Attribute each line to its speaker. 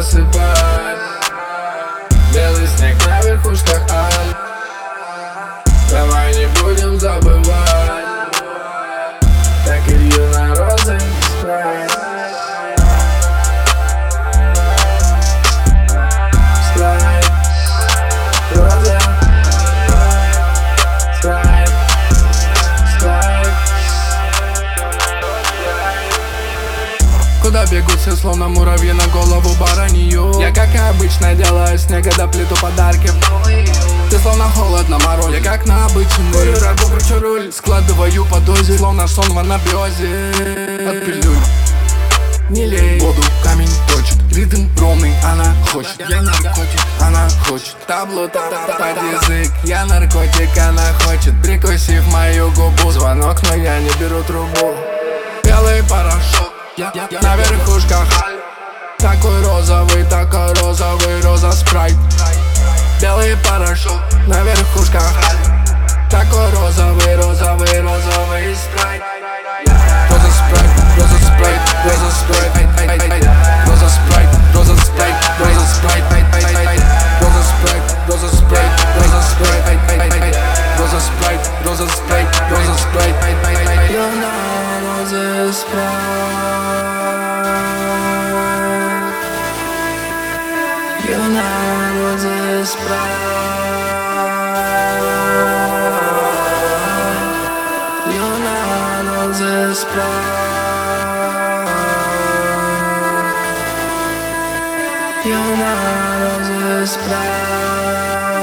Speaker 1: засыпать. Белый снег на верхушках Альп. Давай не будем забывать. Так илью на розы спрайт. Спрайт, розы, спрайт, спрайт. Куда бегут все, словно муравьи на голову баранью? Я, как и обычно, делаю снега до плиту подарки. Ты словно холод на морозе, я как на обычный. Курю рагу, кручу руль, складываю по дозе, словно сон в анабиозе. От пилюль не лей, воду камень точит. Ритм ровный, она хочет. Я наркотик, она хочет. Табло под язык, я наркотик, она хочет. Прикусив мою губу, звонок, но я не беру трубу. Белый порошок, я на верхушках Альп. Такой розовый, роза спрайт. Белый порошок на верхушках Альп. Такой розовый, спрайт. Роза спрайт, роза спрайт, роза спрайт. Роза спрайт, роза спрайт, роза спрайт. Роза спрайт, роза спрайт, роза спрайт. Роза спрайт, роза спрайт, роза спрайт. Я на розе спрайт. Я на розе спрайт. Я на розе спрайт. Я на розе спрайт.